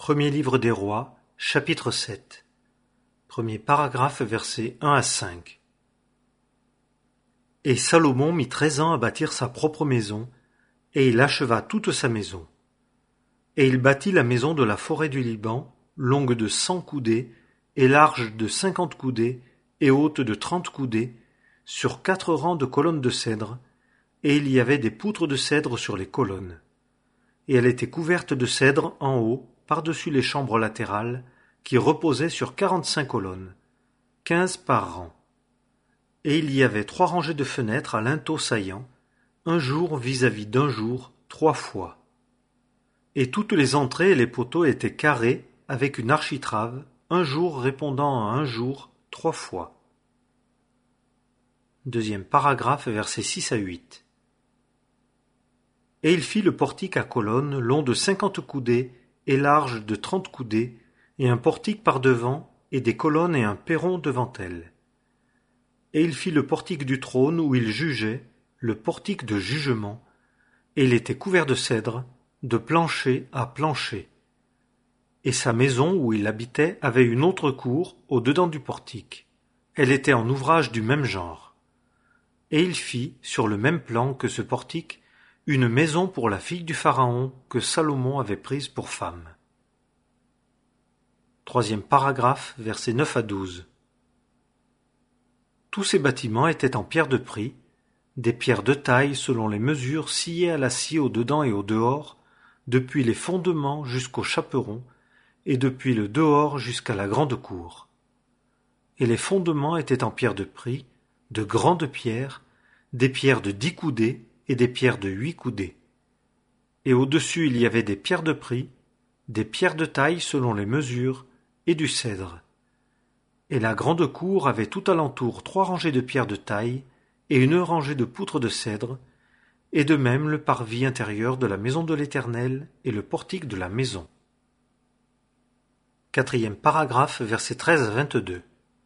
Premier livre des Rois, chapitre 7. Premier paragraphe, versets 1 à 5. Et Salomon mit 13 ans à bâtir sa propre maison, et il acheva toute sa maison. Et il bâtit la maison de la forêt du Liban, longue de 100 coudées, et large de 50 coudées, et haute de 30 coudées, sur 4 rangs de colonnes de cèdre, et il y avait des poutres de cèdre sur les colonnes. Et elle était couverte de cèdre en haut, par-dessus les chambres latérales, qui reposaient sur 45 colonnes, 15 par rang. Et il y avait 3 rangées de fenêtres à linteaux saillants, un jour vis-à-vis d'un jour, 3 fois. Et toutes les entrées et les poteaux étaient carrés, avec une architrave, un jour répondant à un jour, 3 fois. Deuxième paragraphe, versets 6 à 8. Et il fit le portique à colonnes, long de 50 coudées, et large de 30 coudées, et un portique par devant, et des colonnes et un perron devant elles. Et il fit le portique du trône où il jugeait, le portique de jugement, et il était couvert de cèdre, de plancher à plancher. Et sa maison où il habitait avait une autre cour au-dedans du portique. Elle était en ouvrage du même genre. Et il fit, sur le même plan que ce portique, une maison pour la fille du Pharaon que Salomon avait prise pour femme. Troisième paragraphe, versets 9 à 12. Tous ces bâtiments étaient en pierre de prix, des pierres de taille selon les mesures sciées à la scie au dedans et au dehors, depuis les fondements jusqu'au chaperon, et depuis le dehors jusqu'à la grande cour. Et les fondements étaient en pierre de prix, de grandes pierres, des pierres de 10 coudées et des pierres de 8 coudées. Et au-dessus il y avait des pierres de prix, des pierres de taille selon les mesures, et du cèdre. Et la grande cour avait tout alentour 3 rangées de pierres de taille, et une rangée de poutres de cèdre, et de même le parvis intérieur de la maison de l'Éternel et le portique de la maison. Quatrième paragraphe, versets 13 à 22.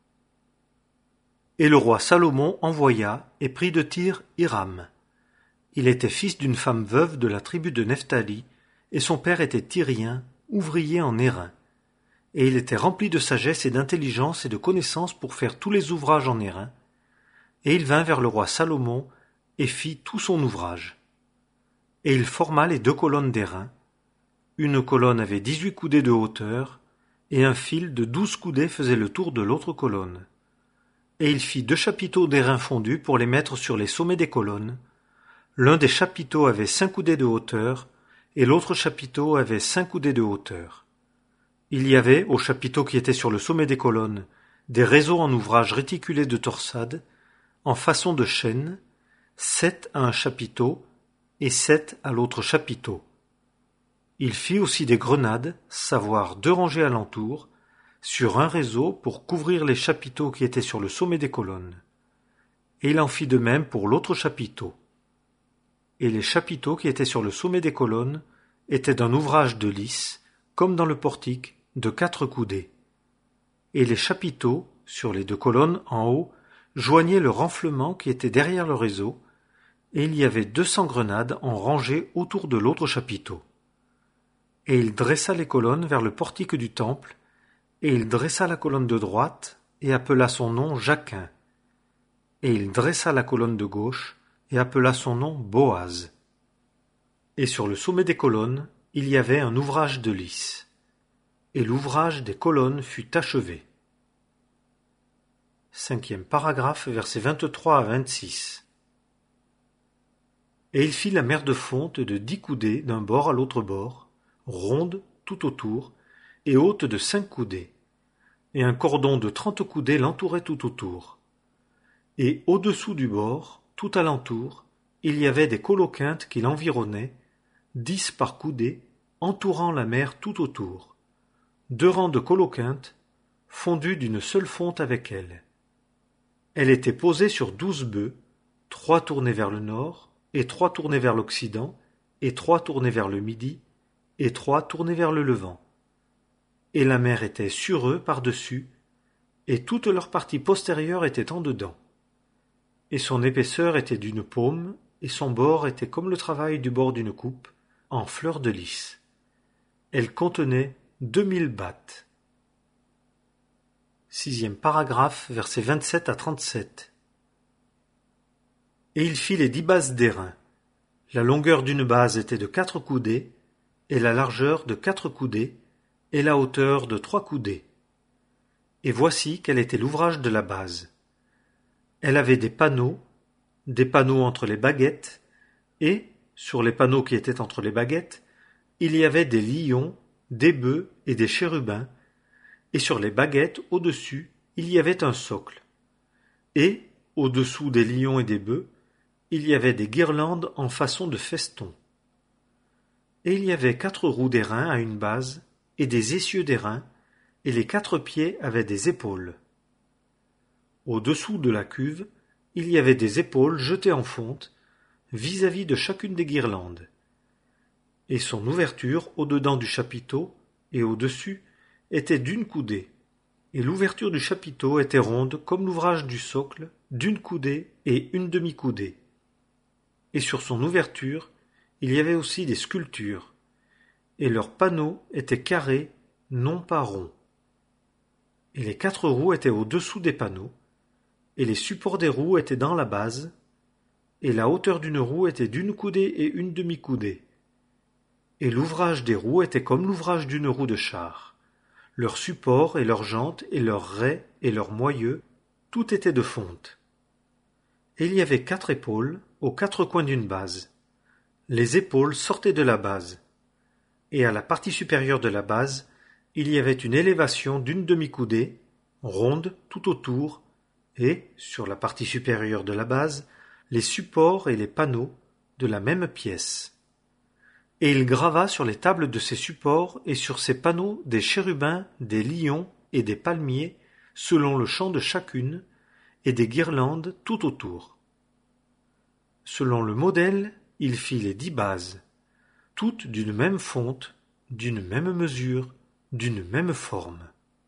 Et le roi Salomon envoya et prit de Tyr Hiram. Il était fils d'une femme veuve de la tribu de Nephtali, et son père était tyrien, ouvrier en airain. Et il était rempli de sagesse et d'intelligence et de connaissance pour faire tous les ouvrages en airain. Et il vint vers le roi Salomon et fit tout son ouvrage. Et il forma les 2 colonnes d'airain. Une colonne avait 18 coudées de hauteur, et un fil de 12 coudées faisait le tour de l'autre colonne. Et il fit 2 chapiteaux d'airain fondu pour les mettre sur les sommets des colonnes. L'un des chapiteaux avait 5 coudées de hauteur, et l'autre chapiteau avait 5 coudées de hauteur. Il y avait, au chapiteau qui était sur le sommet des colonnes, des réseaux en ouvrage réticulé de torsade, en façon de chaîne, 7 à un chapiteau, et 7 à l'autre chapiteau. Il fit aussi des grenades, savoir 2 rangées alentour, sur un réseau pour couvrir les chapiteaux qui étaient sur le sommet des colonnes. Et il en fit de même pour l'autre chapiteau. Et les chapiteaux qui étaient sur le sommet des colonnes étaient d'un ouvrage de lys, comme dans le portique, de 4 coudées. Et les chapiteaux, sur les 2 colonnes en haut, joignaient le renflement qui était derrière le réseau, et il y avait 200 grenades en rangée autour de l'autre chapiteau. Et il dressa les colonnes vers le portique du temple, et il dressa la colonne de droite, et appela son nom Jachin. Et il dressa la colonne de gauche, et appela son nom Boaz. Et sur le sommet des colonnes, il y avait un ouvrage de lys. Et l'ouvrage des colonnes fut achevé. Cinquième paragraphe, versets 23 à 26. Et il fit la mer de fonte de 10 coudées d'un bord à l'autre bord, ronde tout autour, et haute de 5 coudées. Et un cordon de 30 coudées l'entourait tout autour. Et au-dessous du bord, tout alentour, il y avait des coloquintes qui l'environnaient, 10 par coudée, entourant la mer tout autour. 2 rangs de coloquintes, fondues d'une seule fonte avec elle. Elle était posée sur 12 bœufs, 3 tournés vers le nord, et 3 tournés vers l'occident, et 3 tournés vers le midi, et 3 tournés vers le levant. Et la mer était sur eux par-dessus, et toute leur partie postérieure était en dedans. Et son épaisseur était d'une paume, et son bord était comme le travail du bord d'une coupe, en fleurs de lys. Elle contenait 2000 baths. Sixième paragraphe, versets 27 à 37. Et il fit les 10 bases d'airain. La longueur d'une base était de 4 coudées, et la largeur de 4 coudées, et la hauteur de 3 coudées. Et voici quel était l'ouvrage de la base. Elle avait des panneaux entre les baguettes, et, sur les panneaux qui étaient entre les baguettes, il y avait des lions, des bœufs et des chérubins, et sur les baguettes, au-dessus, il y avait un socle. Et, au-dessous des lions et des bœufs, il y avait des guirlandes en façon de feston. Et il y avait 4 roues d'airain à une base, et des essieux d'airain, et les 4 pieds avaient des épaules. Au-dessous de la cuve, il y avait des épaules jetées en fonte, vis-à-vis de chacune des guirlandes. Et son ouverture au-dedans du chapiteau, et au-dessus, était d'une coudée, et l'ouverture du chapiteau était ronde comme l'ouvrage du socle, d'une coudée et une demi-coudée. Et sur son ouverture, il y avait aussi des sculptures, et leurs panneaux étaient carrés, non pas ronds. Et les 4 roues étaient au-dessous des panneaux, et les supports des roues étaient dans la base, et la hauteur d'une roue était d'une coudée et une demi-coudée. Et l'ouvrage des roues était comme l'ouvrage d'une roue de char. Leurs supports et leurs jantes et leurs raies et leurs moyeux, tout était de fonte. Et il y avait 4 épaules aux 4 coins d'une base. Les épaules sortaient de la base. Et à la partie supérieure de la base, il y avait une élévation d'une demi-coudée, ronde tout autour, et, sur la partie supérieure de la base, les supports et les panneaux de la même pièce. Et il grava sur les tables de ces supports et sur ces panneaux des chérubins, des lions et des palmiers, selon le chant de chacune, et des guirlandes tout autour. Selon le modèle, il fit les 10 bases, toutes d'une même fonte, d'une même mesure, d'une même forme.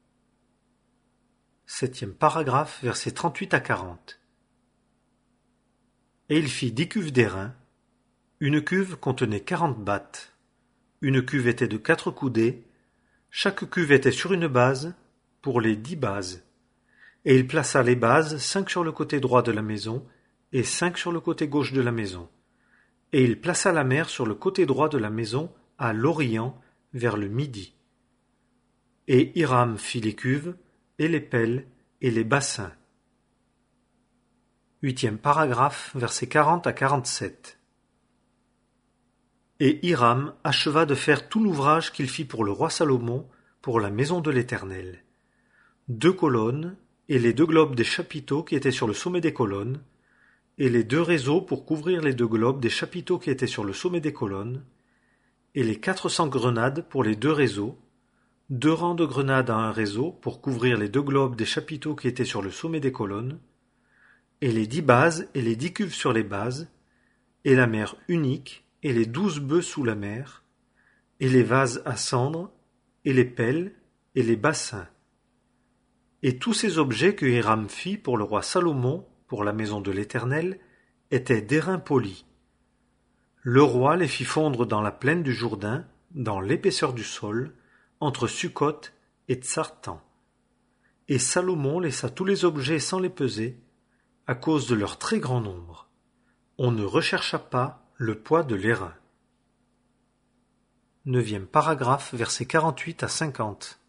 Septième paragraphe, versets 38 à 40. Et il fit 10 cuves d'airain. Une cuve contenait 40 baths. Une cuve était de 4 coudées. Chaque cuve était sur une base, pour les 10 bases. Et il plaça les bases 5 sur le côté droit de la maison et 5 sur le côté gauche de la maison. Et il plaça la mer sur le côté droit de la maison, à l'orient, vers le midi. Et Hiram fit les cuves, et les pelles, et les bassins. Huitième paragraphe, versets 40 à 47. Et Hiram acheva de faire tout l'ouvrage qu'il fit pour le roi Salomon, pour la maison de l'Éternel. 2 colonnes, et les 2 globes des chapiteaux qui étaient sur le sommet des colonnes, et les 2 réseaux pour couvrir les 2 globes des chapiteaux qui étaient sur le sommet des colonnes, et les 400 grenades pour les 2 réseaux, 2 rangs de grenades à un réseau pour couvrir les 2 globes des chapiteaux qui étaient sur le sommet des colonnes, et les 10 bases et les 10 cuves sur les bases, et la mer unique, et les 12 bœufs sous la mer, et les vases à cendre, et les pelles, et les bassins. Et tous ces objets que Hiram fit pour le roi Salomon, pour la maison de l'Éternel, étaient d'airain poli. Le roi les fit fondre dans la plaine du Jourdain, dans l'épaisseur du sol, entre Sukkot et Tsartan. Et Salomon laissa tous les objets sans les peser, à cause de leur très grand nombre. On ne rechercha pas le poids de l'airain. Neuvième paragraphe, versets 48 à 50.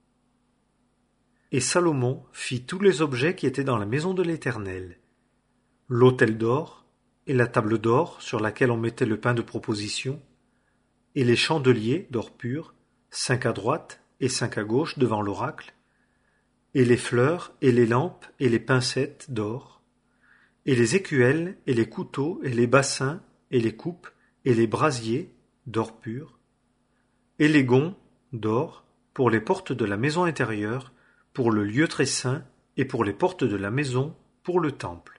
Et Salomon fit tous les objets qui étaient dans la maison de l'Éternel, l'autel d'or, et la table d'or sur laquelle on mettait le pain de proposition, et les chandeliers d'or pur, 5 à droite et 5 à gauche devant l'oracle, et les fleurs et les lampes et les pincettes d'or, et les écuelles et les couteaux et les bassins et les coupes et les brasiers d'or pur, et les gonds d'or pour les portes de la maison intérieure, pour le lieu très saint, et pour les portes de la maison, pour le temple.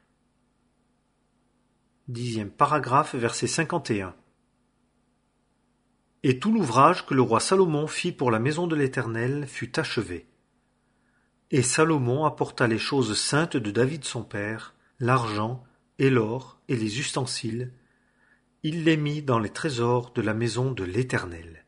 Dixième paragraphe, verset 51. Et tout l'ouvrage que le roi Salomon fit pour la maison de l'Éternel fut achevé. Et Salomon apporta les choses saintes de David son père, l'argent et l'or et les ustensiles. Il les mit dans les trésors de la maison de l'Éternel.